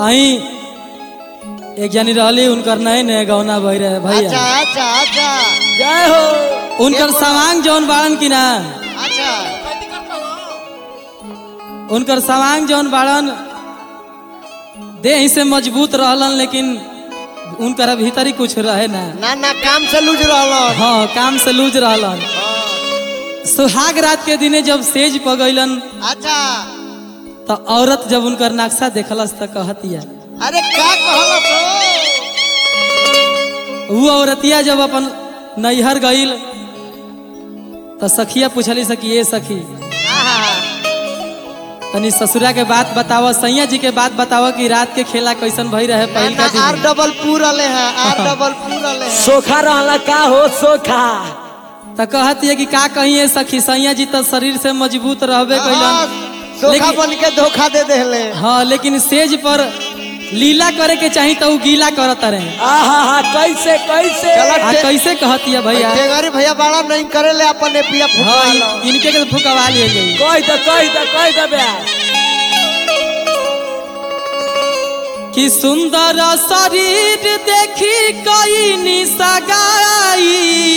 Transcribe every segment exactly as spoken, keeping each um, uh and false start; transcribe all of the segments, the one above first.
आई एक जानी रहली उनकर नए नए गौना बह रहे भैया। अच्छा अच्छा अच्छा जय हो। उनकर सवांग जौन बाड़न की ना, अच्छा उनकर सवांग जौन बाड़न देह से मजबूत रहलन, लेकिन उनकर भीतर ही कुछ रहे ना ना ना काम से लूज रहलन। हाँ काम से लूज रहलन। सुहाग रात के दिने जब सेज पगैलन अच्छा तो औरत जब उनकर नक्शा देखलस तो कहतिया, अरे का कहलस वो औरतिया जब अपन नैहर गईल तो सखिया पूछली सखी ये सखी तनी ससुरा के बात बतावा, सैया जी के बात बतावा कि रात के खेला कैसन भई रहे पहल का दिन। आर डबल पूर रले हैं, आर डबल पूर रले हैं। सोखा रहला का हो सोखा। तो कहती है कि का कहिए सखी, सैया जी तो शरीर से मजबूत रहबे कैलन, सोखा बन के धोखा दे देले। हाँ लेकिन सेज पर लीला करे के चाहिए तो गीला करत रहे। आहा हा कैसे कैसे आ कैसे कहती है भैया, टेंगारी भैया बड़ा नहीं करे ले अपन पिया हाँ इन, इनके के फुकवा लिए जाई। कह दे कह दे कह दे बे कि सुंदर शरीर देखी कई निसगाई,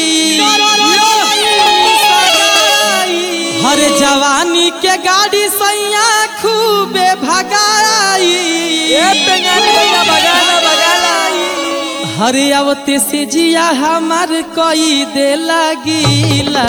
हर जवानी के गाड़ी सैया खूबे भगाई, बगाना बगाना हरे आवते से जिया हमार कई दे लगीला,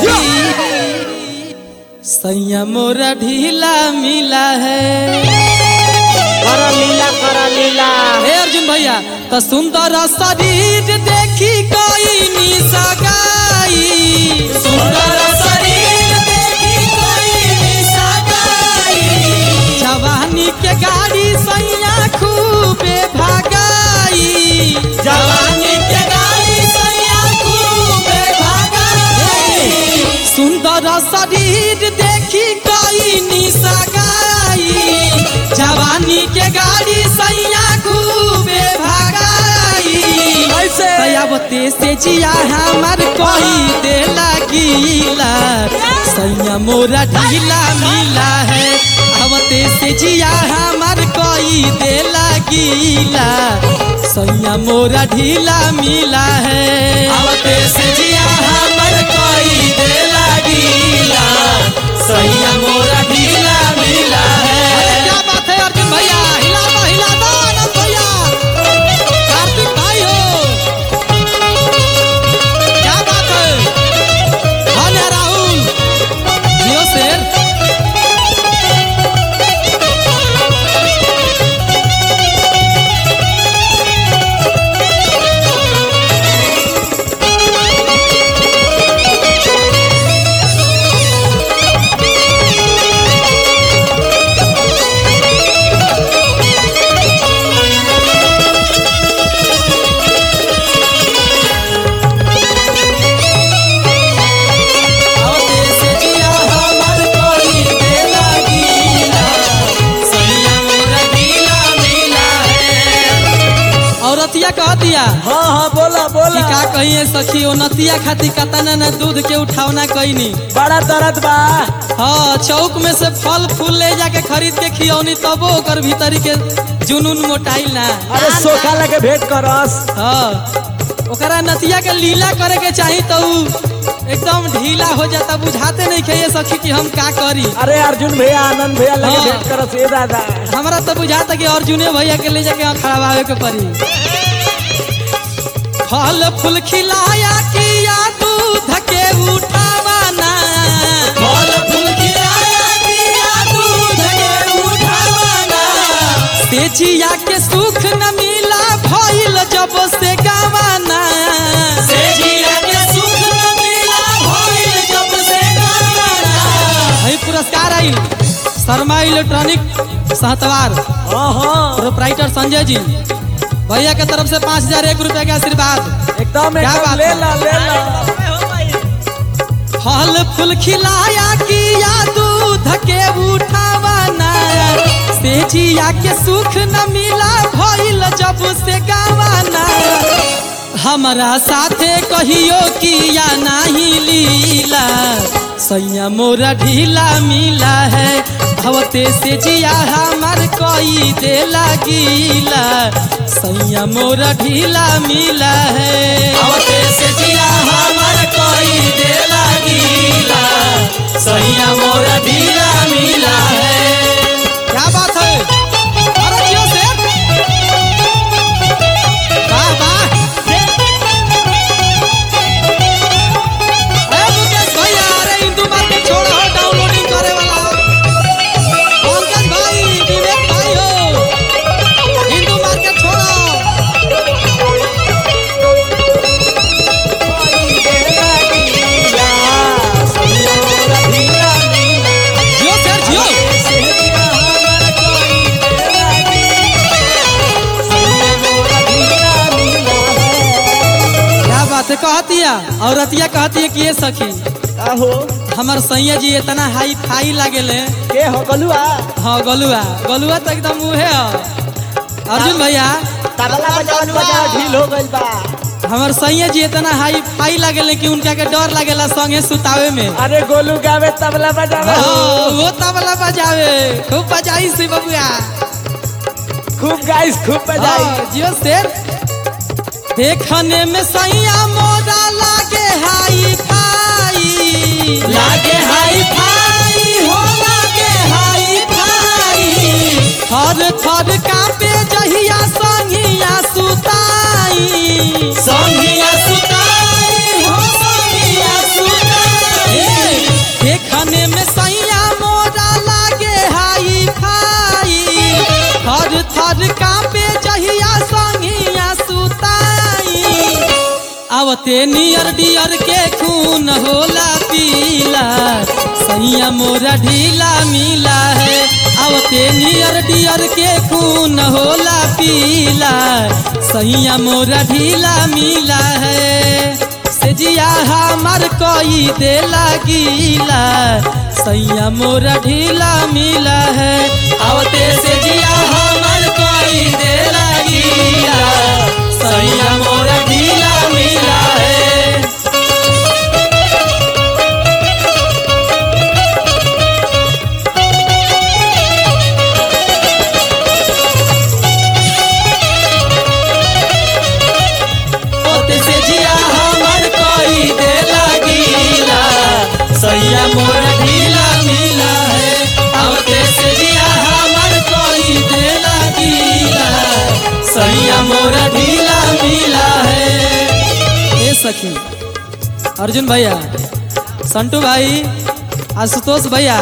सैया मोरा ढीला मिला है। करा लीला करा लीला हे अर्जुन भैया तो सुंदर शरीर देखी कोई निसगाई, सुंदर शरीर देखी कोई निसगाई, जवानी के गाड़ी सैया खूबे भगाई, जवानी के गाड़ी सैया खूबे भगाई, सुंदर शरीर देखी कोई निसगाई, जवानी के गाड़ी सैया खूबे भगाई, सयावते से जिया हमार कोई दे लगीला, सैया मोरा ढीला मिला है, आवते से जिया हमार कोई दे लगीला, सैया मोरा ढीला मिला है, आवते से जिया हमार कोई दे लगीला, सैया मोरा ढीला मिला है। क्या बात है अर्जुन भैया, हिला दो हिला दो आनंद भैया, कार्तिक भाई हो, क्या बात है। हाँ ना राहुल जियो शेर, औरतिया कह दिया। हाँ हाँ बोला बोला कि का कहिए सखी, ओ नतिया खाती कतना न दूध के उठावना कईनी, बड़ा दर्द बा। हाँ चौक में से फल फूल ले जाके खरीद के खियौनी तबो ओकर भीतरी के जुनून मोटाइल ना। अरे सोखा लगे भेंट करस। हाँ ओकरा नतिया के लीला करे के चाही तो एकदम ढीला हो जाता, बुझाते नहीं खे सखी कि हम का करी। अरे अर्जुन भैया आनंद भैया लगे हाँ। भेंट करस ये दादा। हमारा तो बुझाता कि अर्जुने भैया के ले जाके खड़ावे के पड़ी। फल फूल खिलाया किया दूध के उठावाना, फल फूल खिलाया किया दूध के उठावाना, सेजिया के सुख न मिला भइल जब से गवाना, सेजिया के सुख न मिला भइल जब से गवाना। हई पुरस्कार आइल शर्मा इलेक्ट्रॉनिक सहतवार हाँ हाँ प्रोप्राइटर संजय जी भैया के तरफ से पाँच हजार एक रुपए का आशीर्वाद। एकदम क्या एकदम बात ले है? ला ले ला। फल फूल खिलाया किया दूध के उठावाना, सेजिया के सुख न मिला भइल जब से गवाना, हमारा साथे कहियो किया नहीं लीला, सैया मोरा ढीला मिला है, हवते से जिया हमार कोई दे लगीला सैया मोरा ढीला मिला है हवते से जिया हमार कोई दे लगीला सैया मोरा ढीला मिला है। क्या बात है, अरे जियो से वाह वाह। अरे मुकेश भैया, अरे हिंदू मार्केट छोड़ो, डाउनलोडिंग करे वाला पंकज भाई, विवेक भाई हो, हिंदू मार्केट छोड़ो। जियो सर जियो। क्या बात है, कहती है औरतिया कहती है कि ये सखी आहो हमार सैया जी इतना हाई फाई लागेले। के हो गलुआ हाँ गलुआ, गलुआ तो एकदम मुहे है। अर्जुन भैया, तबला बजावन बजा ढील हो गइल बा। हमार सैया जी इतना हाई फाई लागेले कि उनका के डर लागेला संगे सुतावे में। अरे गोलू गावे तबला बजावे हाँ, वो तबला बजावे, खूब बजाई सी बबुआ, खूब गाइस खूब बजाई। हाँ, जियो शेर। देखने में सैया मोरा लागे हाई फाई, लागे हाई फाई हो, लागे हाई फाई। थर थर कांपे जहिया संगिया सुताई, संगिया सुताई हो, संगिया सुताई। देखने में सैया मोरा लागे हाई फाई, थर थर कांपे जहिया संगिया सुताई। आवते नियर डियर के खून होला पीला सैया मोरा ढीला मिला है। आवते नियर डियर के खून होला पीला सैया मोरा ढीला मिला है। सेजिया हमार कोई दे लगीला सैया मोरा ढीला मिला है। आवते सेजिया हमार कोई दे लगीला सैया मोरा ढीला मिला है। से जिया हमार कोई दे लगीला सैया मोरा ढीला मिला है। आवते से जिया हमार कोई दे लगीला सैया मोरा ढीला मिला है। ए सखी, अर्जुन भैया, संटू भाई, आशुतोष भैया,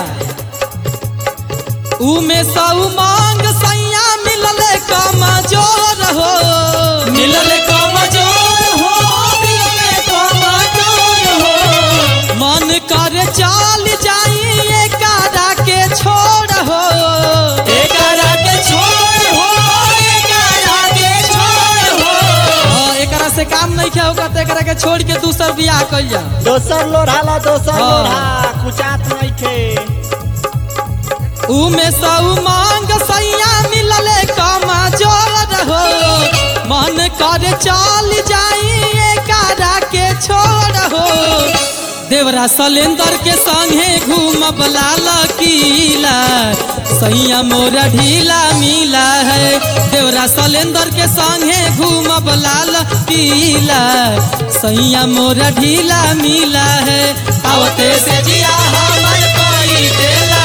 ऊ में सऊ मांग सैया मिलले कमजोर हो, मिलले कमजोर हो, मिलले कमजोर हो। मन कर चाल जाई एकारा के छोड़ हो, एकारा के छोड़ हो, एकारा के छोड़ हो। हाँ, एकरा से काम नहीं क्या होगा तो एकरा के छोड़ के दूसर बियाह कर जा। दोसर लोढ़ा ला दोसर हाँ। लोढ़ा कुचात नहीं थे। ऊ में सऊ मांग सैया मिलले कमजोर हो, मन कर चाल जाई एकारा के छोड़ हो। देवरा सलेंदर के संगे घूमब लाल किला सैया मोरा ढीला मिला है। देवरा सलेंदर के संगे घूमब लाल किला सैया मोरा ढीला मिला है। आवते से जिया हमार कोई देला